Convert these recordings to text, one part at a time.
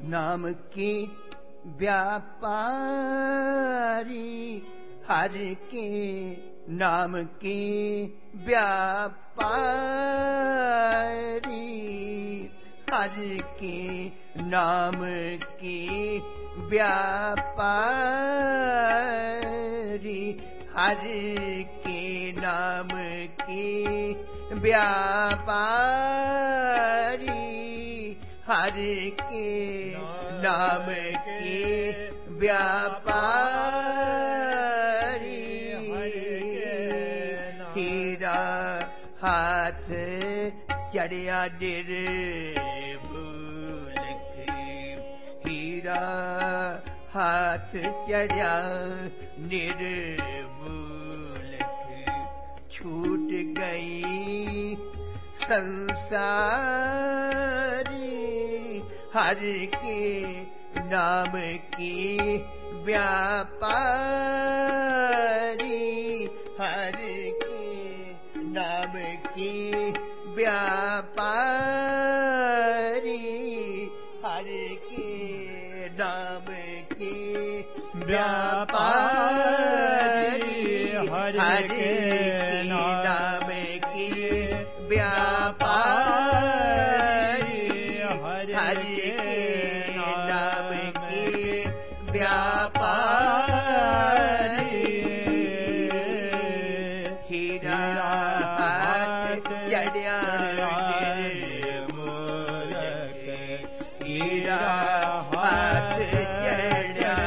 नाम की व्यापारी, हर के नाम की व्यापारी, हर के नाम की व्यापारी, हर के नाम की व्यापारी, हर के नाम की व्यापारी। हीरा हाथ चढ़िया निर्भूलक, हीरा हाथ चढ़िया निर्भूलक, छूट गई संसारी, हर के नाम की व्यापारी, हर के नाम की व्यापारी, हर के नाम की व्यापारी, हर के नाम की व्यापारी, हर के नाम की व्यापारी। हीरा हाथ चढ़िया निर्मूलक, हीरा हाथ चढ़िया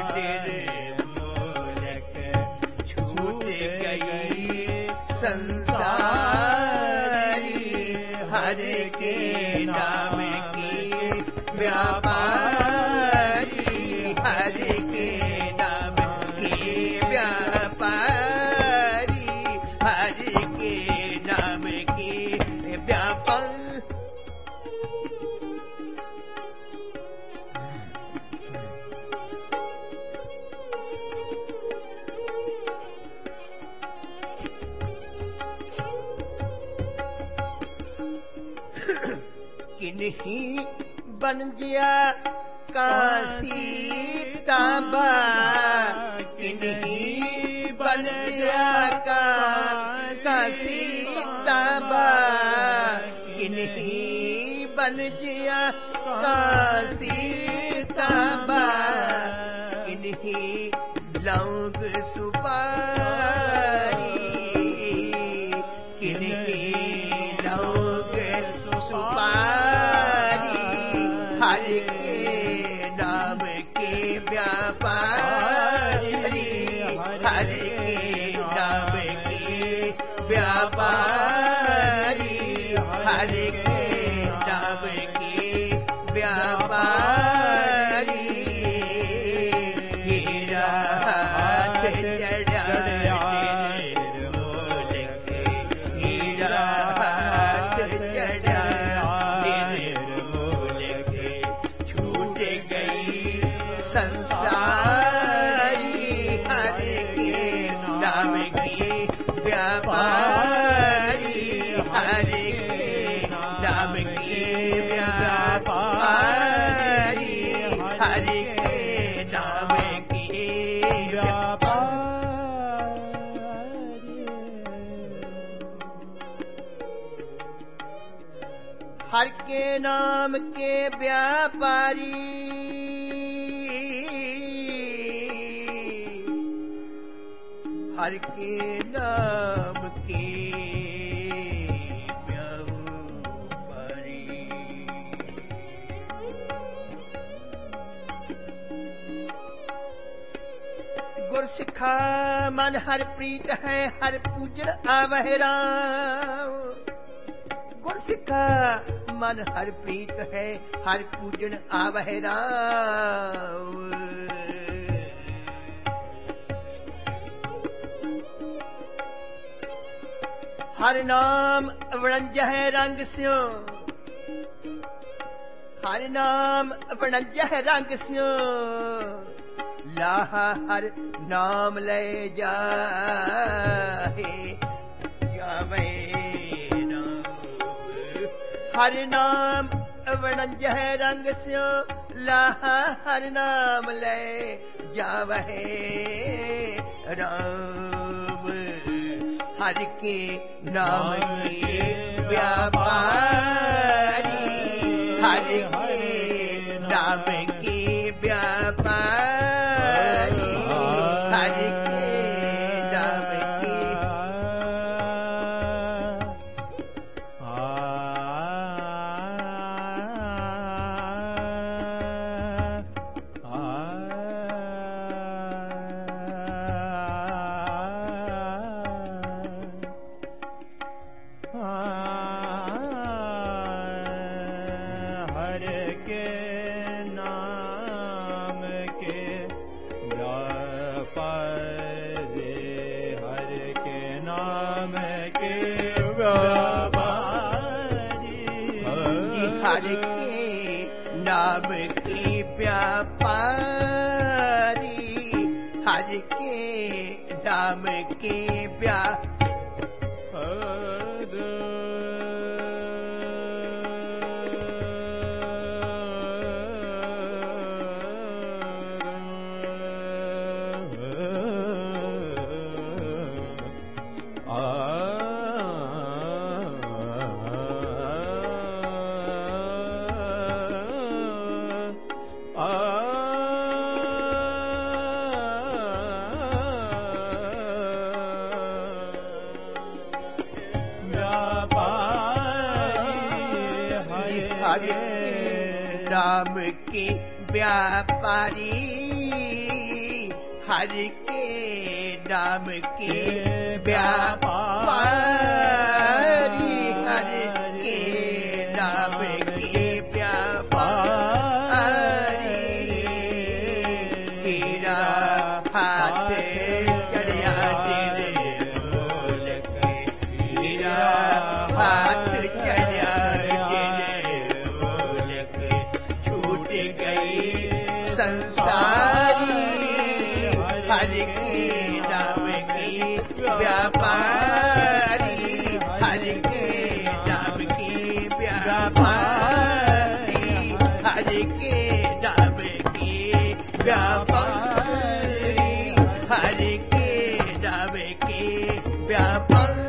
निर्मूलक, छूट गई संसारी, हर के नाम की व्यापारी, हर के नाम की व्यापारी, हर के नाम की व्यापारी। किन्हीं बन गया काशी तांबा, किन्हीं बन गया काशी तांबा, किन्हीं बन गया काशी तांबा, किन्हीं लौंग सुपारी, किन्हीं लौंग सुपारी, हर के नाम के व्यापारी, हर के नाम के व्यापारी, हर के नाम के व्यापारी। हीरा हाथ चढ़िया निर्मूलक, हीरा हाथ चढ़िया निर्मूलक, छूट गई संसारी, हर के नाम की व्यापारी, हर के नाम की व्यापारी, हर के नाम की व्यापारी। हर के नाम के व्यापारी, हर के नाम के व्यापारी। गुर सिखा मन हर प्रीत है, हर पूजन आवह राम। गुर सिखा मन हर प्रीत है, हर पूजन आवह राम। हर नाम वणंज है रंग स्यो, हर नाम वणंज है रंग स्यो, लाहा हर नाम ले जाहे जावे नाम। हर नाम वणंजह रंग स्यो लाहा हर नाम ले जावहे राम हर के नाम के व्यापारी हर के नाम के व्यापारी हर के नाम के हर के नाम के व्यापारी हर के नाम के हर के नाम के व्यापारी हर के नाम के व्यापारी हर के नाम के व्यापारी तेरा हाथ चढ़िया तेरे बोल के तेरा हाथ चढ़िया संसारी हर के नाम के व्यापारी हर के नाम के व्यापारी हर के नाम के व्यापारी हर के नाम के व्यापारी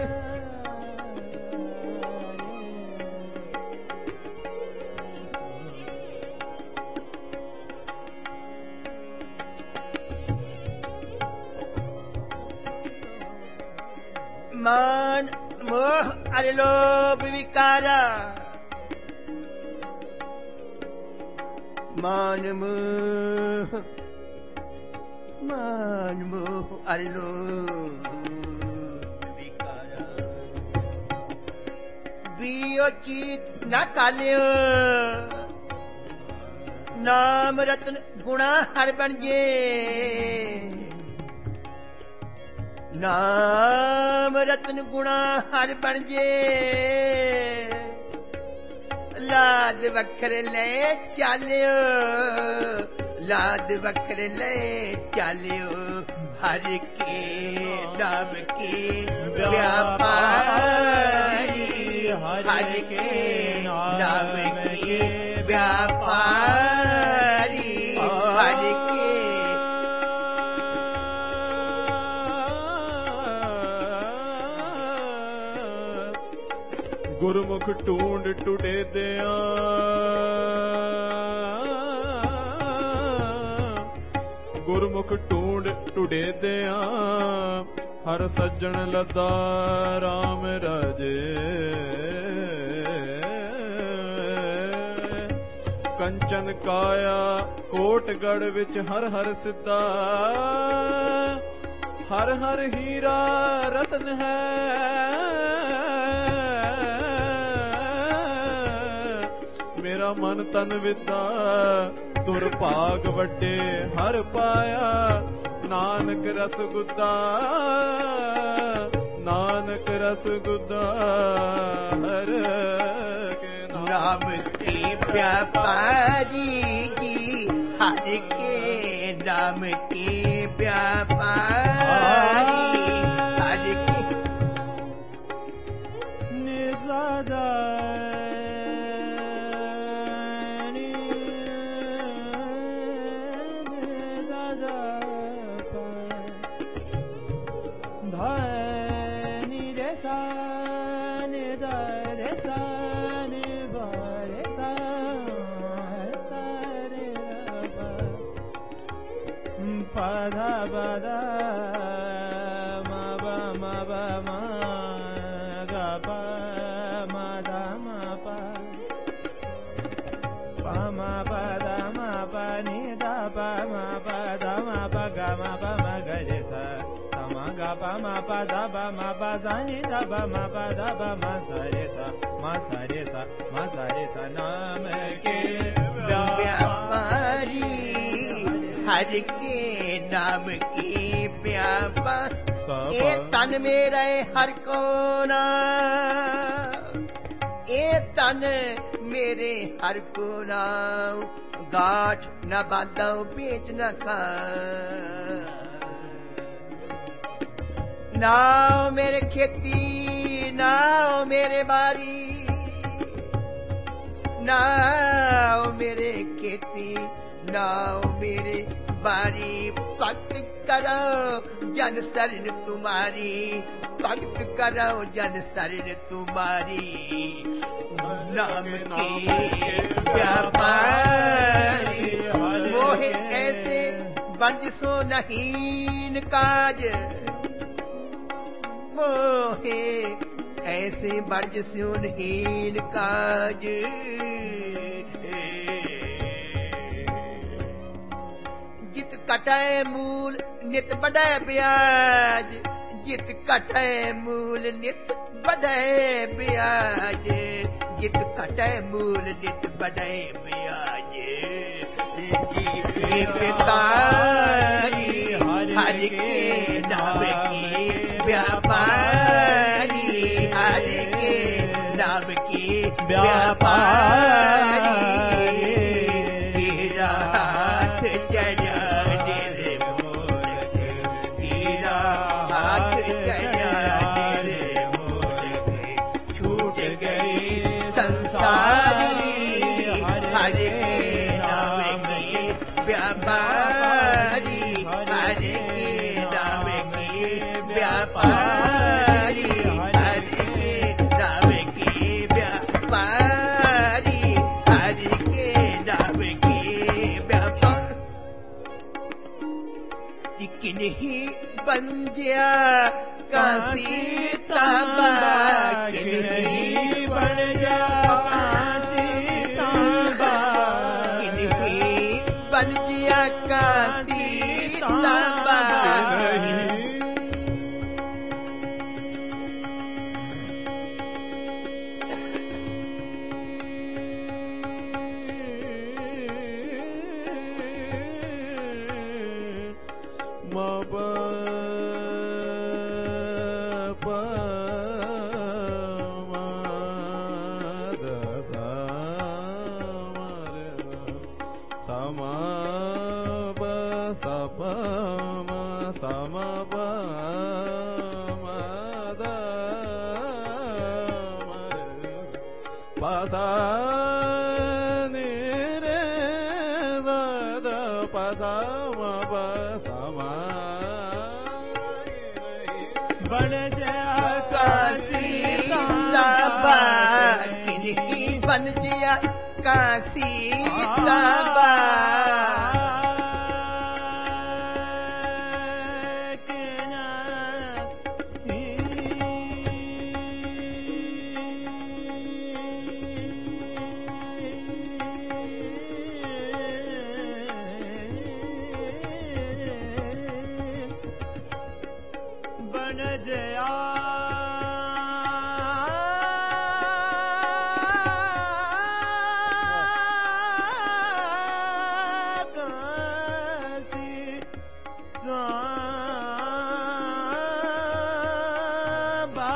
मान मोह अरे लोभ विकारा मान मोह अरे लोभ विकारा बियो चीत न कालियो नाम रत्न गुणा हर बन जे नाम रत्न गुणा हर बन जे लाद वखरे ले चालियो लाद वखरे ले चालियो हर के नाम के व्यापारी हर के नाम के व्यापारी हर के गुरमुख ढूंढ टुडे दिया गुरमुख ढूंढ टुडे दिया हर सज्जन लदा राम राजे कंचन काया कोटगढ़ विच हर हर सिद्धा हर हर हीरा रतन है मेरा मन तन विदा दुर्भाग वड्डे हर पाया नानक रस गुदा नानक रस गुदा हर के नाम के व्यापारी जी हर के नाम के व्यापारी हर के धा प धा म प म ग प म ध म प प म प ध म प नि ध प म प ध म प ग म प म ग रे सा म ग प म प ध प म प ध नि ध प म प ध प म स रे सा म स रे सा म स रे सा नाम के व्यापारी हर के नाम की व्यापार ए तन मेरा हर को नाम ए तन मेरे हर को नाम गाठ न बांधो बेच न खा नाओ मेरे खेती नाओ मेरे बारी नाओ मेरे खेती नाओ मेरे बारी भक्त करो जन शरण तुम्हारी भक्त करो जन शरण तुम्हारी नाम के व्यापारी मोहे ऐसे बंद सो नहीं काज मोहे ऐसे बर्ज सुनहीन काज जित कटै मूल नित बढ़ै ब्याज जित कटै मूल नित बढ़ै ब्याज जित कटै मूल नित बढ़ै ब्याज जी पितारी हर के नाम की व्यापारी हर के नाम की व्यापारी तेरा हाथ चढ़ा रे मूर्ख तेरा हाथ चढ़ा रे मूर्ख छूट गई संसारी हर के नाम की व्यापारी हर के नाम की व्यापारी हर के नाम की व्यापारी हर के नाम की व्यापार किन्हीं बंजिया काशी तांबा किन्हीं बन जा काशी तांबा किन्हीं बन जा काशी तांबा बन जा काशी तांबा किन्हीं बन जा काशी तांबा बन जया काशी तांबा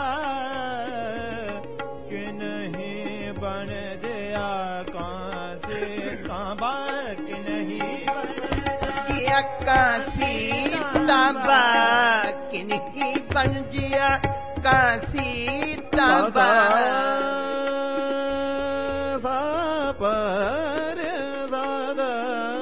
कि नहीं बन जया काशी तांबा कि नहीं बन जया काशी तांबा किन्हीं बन जिया काशी तांबा पर दादा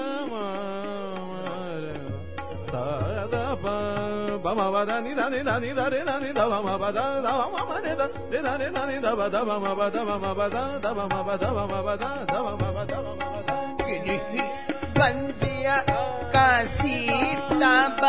सदा बमा बदा नि दा नि दा नि दा रे दा नि दा बमा बदा दा बमा रे दा रे दा नि दा बदा बमा बदा दा बमा बदा दा बमा बदा किन्हीं बन जिया काशी तांबा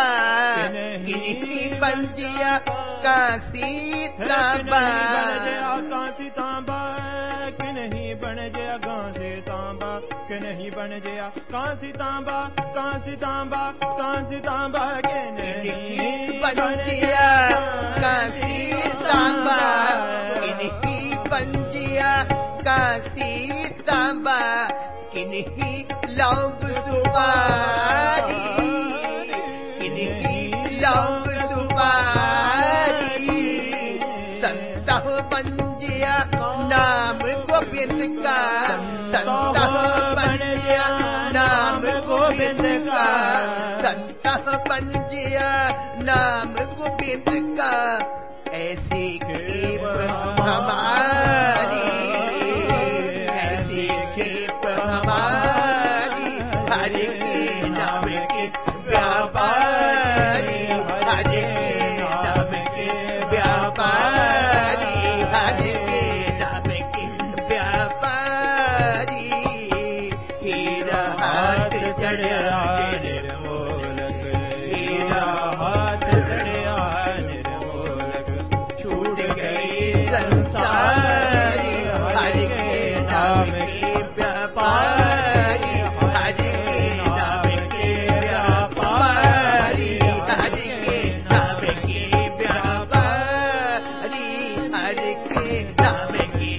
किन्हीं बंजिया काशी तांबा काशी तांबा कि नहीं बन जया काशी तांबा कि नहीं बन जया काशी तांबा काशी तांबा काशी तांबा कि नहीं बंजिया काशी तांबा किन्हीं बंजिया काशी तांबा किन्हीं लौंग सुपारी किन्हीं लौंग सुपारी संतह बंजिया नाम गोविंद का संतह बंजिया नाम गोविंद का संतह बंजिया नाम गोविंद का ऐसी खेप हमारी ऐसी खेप हमारी हरि के नाम के व्यापारी हरि के नाम के व्यापारी हरि के नाम के व्यापारी हीरा हाथ चढ़ा निर्मोलक हीरा हाथ चढ़ा निर्मोलक छूट गई संसारी हरि के नाम के व्यापारी हरि के नाम के व्यापारी हरि के नाम के व्यापारी हरि के नाम के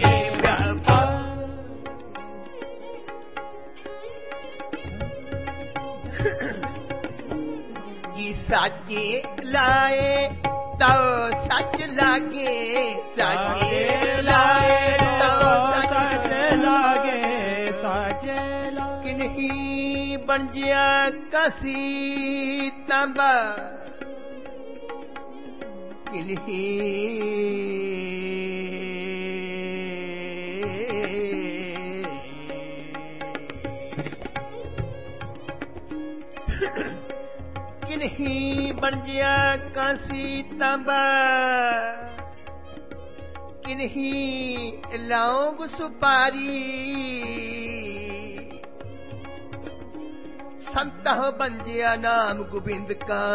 व्यापारी साचे लाए तो सच लागे साचे लाए तो सच लागे साचे लागे किन्हीं बन जिया काशी तांबा किन्हीं बन जिया काशी तांबा किन्हीं लौंग सुपारी संतह बंजिया नाम गोविंद का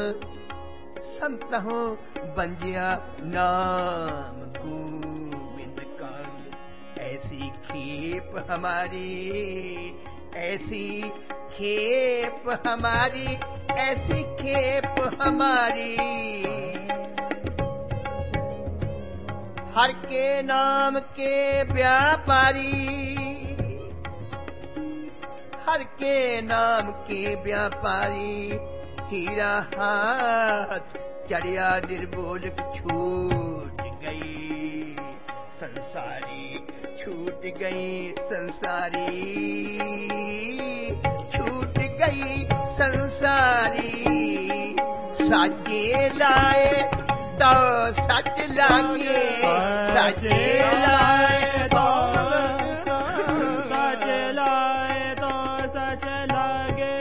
संतह बंजिया नाम गोविंद का ऐसी खेप हमारी ऐसी खेप हमारी ऐसी खेप हमारी हर के नाम के व्यापारी हर के नाम के व्यापारी हीरा हाथ चढ़िया निर्मोलक छूट गई संसारी छूट गई संसारी छूट गई संसारी साचे लाए तो सच लागे साचे लाए तो सच लाए तो सच लागे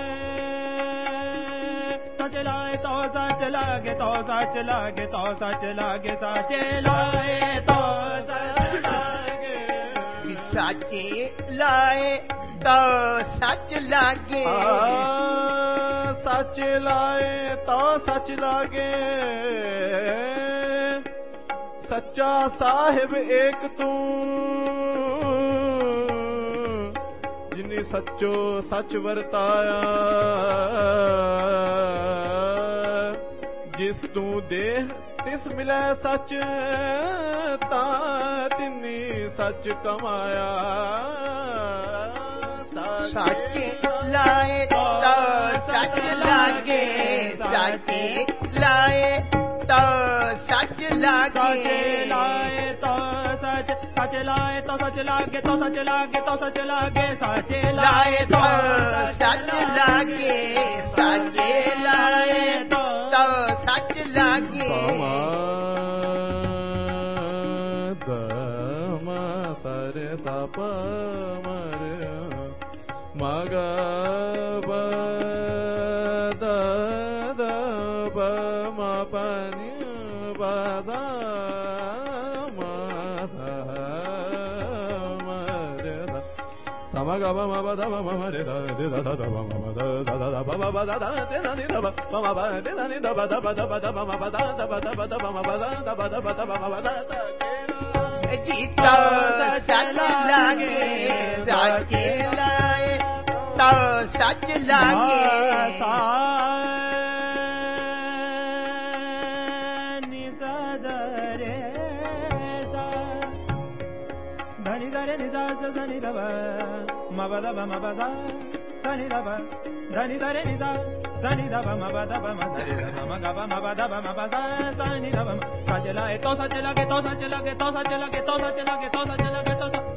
सच लाए तो सच लागे तो सच लागे तो सच लागे साचे लाए तो सच लागे साचे लाए तो सच लागे सच लाए तो सच लागे सच्चा साहिब एक तू जिन्हें सच्चो सच वरताया जिस तू देह तिस मिले सच ता तिन्नी सच कमाया साचे लाए तो सच लागे साचे लाए तो सच लागे लाए तो सच सच लाए तो सच लागे तो सच लागे तो सच लागे साचे लाए तो सच लागे साचे लाए तो सच लागे दम सर सप मर मग ब द द ब म प नि ब द म ध म र ध समग जीता सच लागे साचे लाए तो सच लागे धनी धरे निजा सनी दबा मबदा मबदा सनी दबा धनी धरे निजा सनी दबा मबदा मसरे दबा मगबा मबदा मबदा सनी दबा सच लाए तो सच लगे तो सच लगे तो सच लगे तो सच लगे तो सच लगे तो सच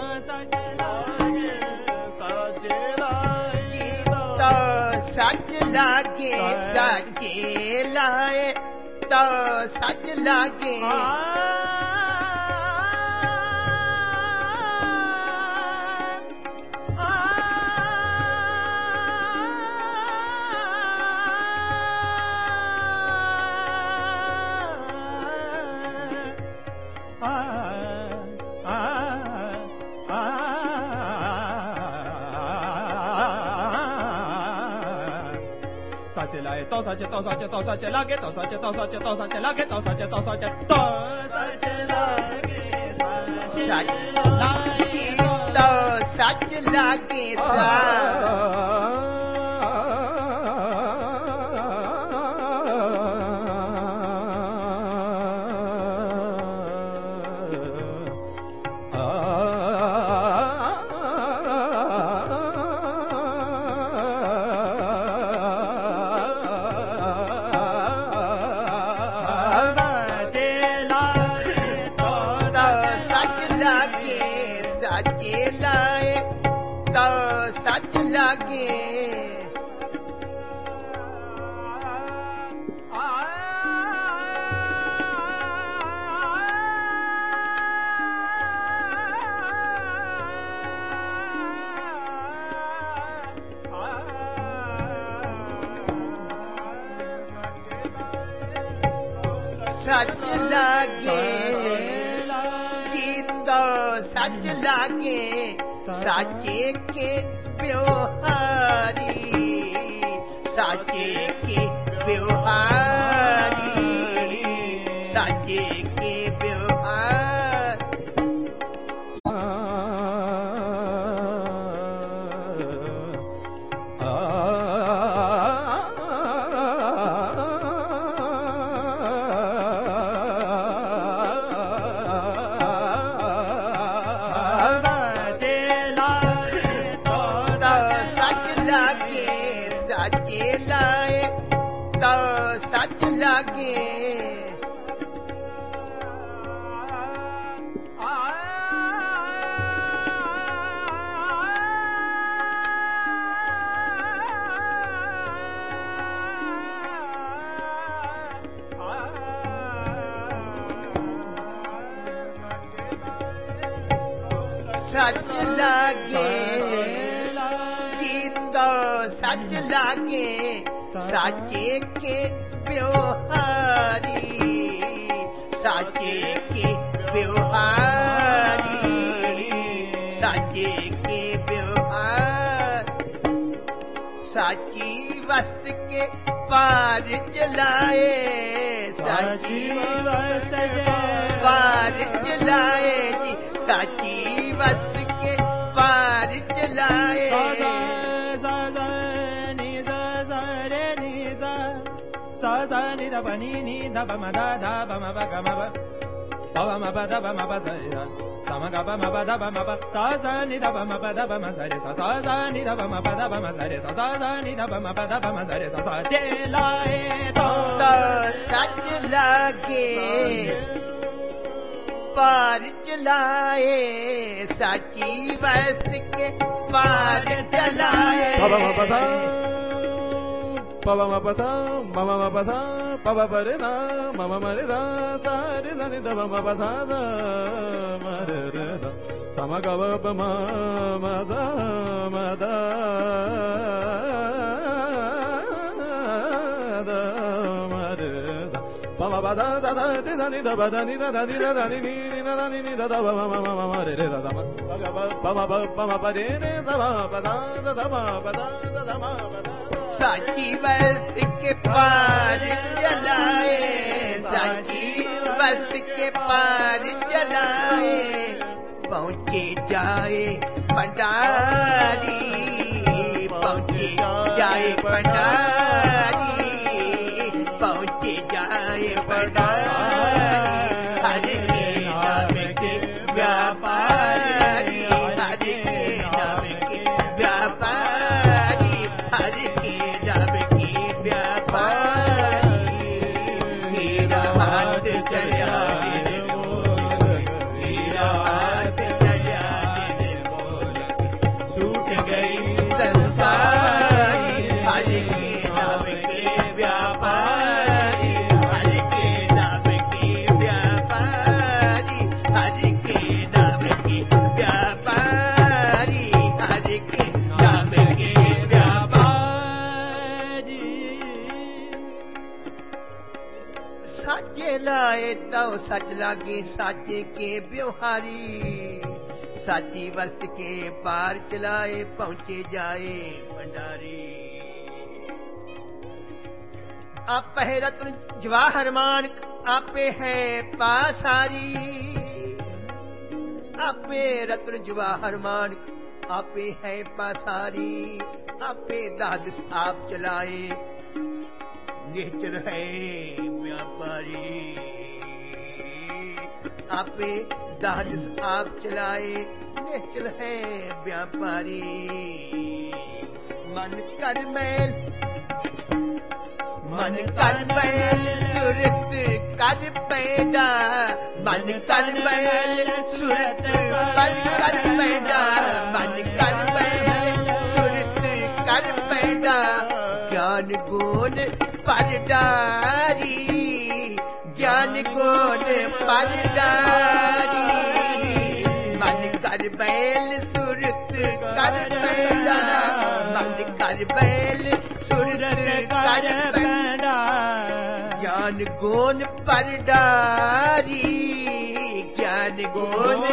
लागे तो सच लागे साचे लाए तो सच लागे सच लाए तो सच तो सच तो सच लागे तो सच तो सच तो सच लागे तो सच तो सच तो सच लागे तो सच लागे सच लागे सच लागे तो सच लागे साचे के व्यवहारी साचे के व्यवहारी साचे के व्यवहार सच लागे सच लागे तो सच लागे साचे के व्यवहारी साचे के व्यवहारी साचे के व्यवहार साची वस्तु के पार चलाए साची वस्तु के पार चलाए जी साची वस्तु के पार चलाए सा नि ध प नि नि ध प म ध ध प म प ग म प प म प ध प म प स रि स स म ग प म प ध प म प सा सा नि ध प म प ध प म स रि स सा सा नि ध प म प ध प म स रि स सा सा नि ध प म प ध प म स रि स सच लाए तो सच लागे पार चलाए साची वस्तु के पार चलाए Pava ma pasa, mama ma pasa, pava pare na, mama mare da, sa re da ni da ma pasa da, mare re da, sama ga ba ma da mare da, pava ba da da da ni da ni da ba da ni da ni da ni ni ni da ni ni da da ma ma ma ma re re da da ma pa ma pa re re da ma pa da da ma pa da da ma pa da साची वस्त के पार चलाए साची वस्त के पार चलाए पहुँचे जाए भंडारी पहुँचे जाए भंडारी पहुँचे जाए भंडारी हर के नाम के व्यापारी हर के नाम के व्यापारी हर के नाम के व्यापारी मेरा हाथ चढ़ा मेरा हाथ चढ़ा छूट गई संसारी हर के नाम के व्यापारी हर के नाम के व्यापारी हर के नाम के व्यापारी हर के नाम के व्यापारी साचे लाए तो सच लागे साचे के व्यवहारी साची वस्त के पार चलाए पहुँचे जाए भंडारी आप है रत्न जवाहर मान आपे है पासारी आपे रत्न जवाहर मान आपे है पासारी आपे दादस आप चलाए निश्चल है व्यापारी आपे दादस आप चलाए निश्चल है व्यापारी मन कर मैल सुरत कर पैदा मन कर मैल सुरत कर पैदा मन कर मैल सुरत कर पैदा ज्ञान गुण परदारी ज्ञान गुण परदारी मन कर बैल सुरत कर पैदा मन कर बैल सुरत कर पैदा ज्ञान गुण परदारी ज्ञान गुण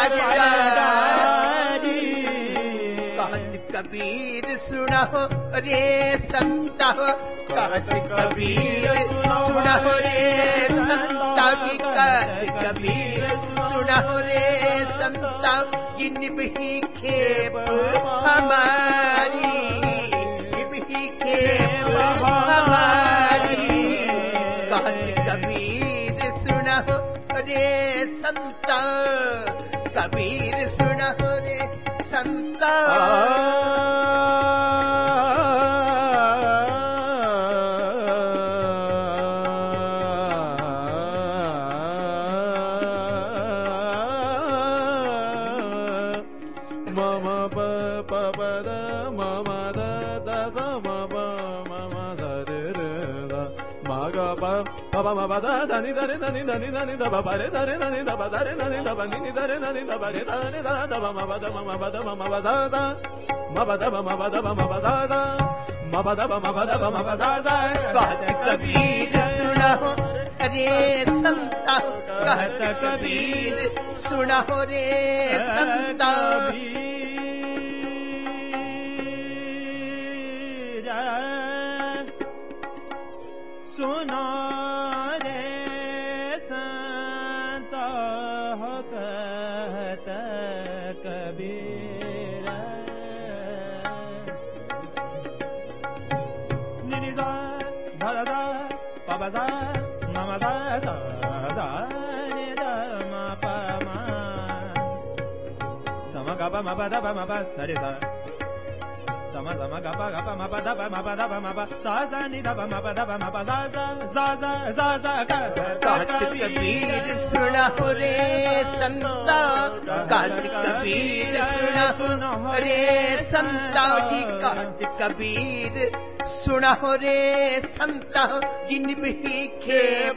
परदारी कहत कबीर सुनहो रे संता कहत कबीर सुनहो रे संता कहत कबीर सुनहो रे संता जिन भी खेप हमारी भी खेप हमारी कहत कबीर सुनहो रे संता कबीर सुनहो रे संता ma ba da da ni da re da ni da ni da ni da ba ba re da re da ni da ba da re da ni da ba ni da re da ni da ba re da re da da ba ma ba da ma ba da ma ba da da ma ba da ma ba da ma ba da da ma ba da ma ba da ma ba da da कहत कबीर सुनहो रे संता कहत कबीर सुनहो रे संता सुनो रे संता कहत कबीर निनिजा धदा पबदा ममदा दा नि the म प म सम ग प म प द प म प सरि सा सम सम ग प म प द प म प द प म प सा सा नि द प म प द प म प सा सा कहत कबीर सुनहो रे संता कहत कबीर सुनहो रे संता जी कहत कबीर सुनहो रे संता जिन भी खेप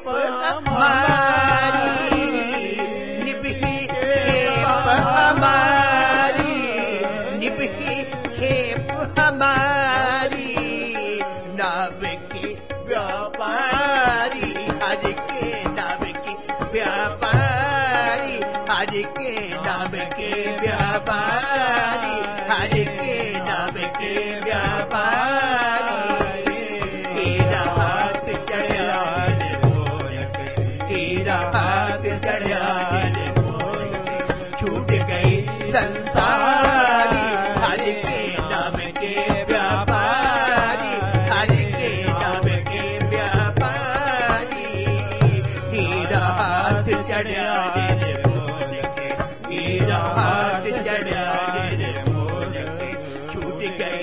हमारी निभी खेप हमारी निभी खेप हमारी नाव के व्यापारी हर के नाव के व्यापारी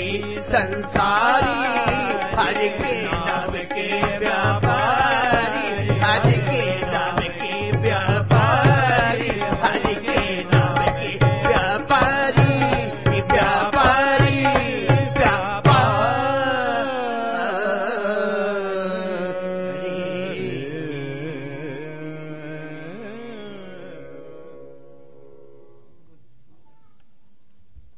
संसारी हर के नाम के व्यापारी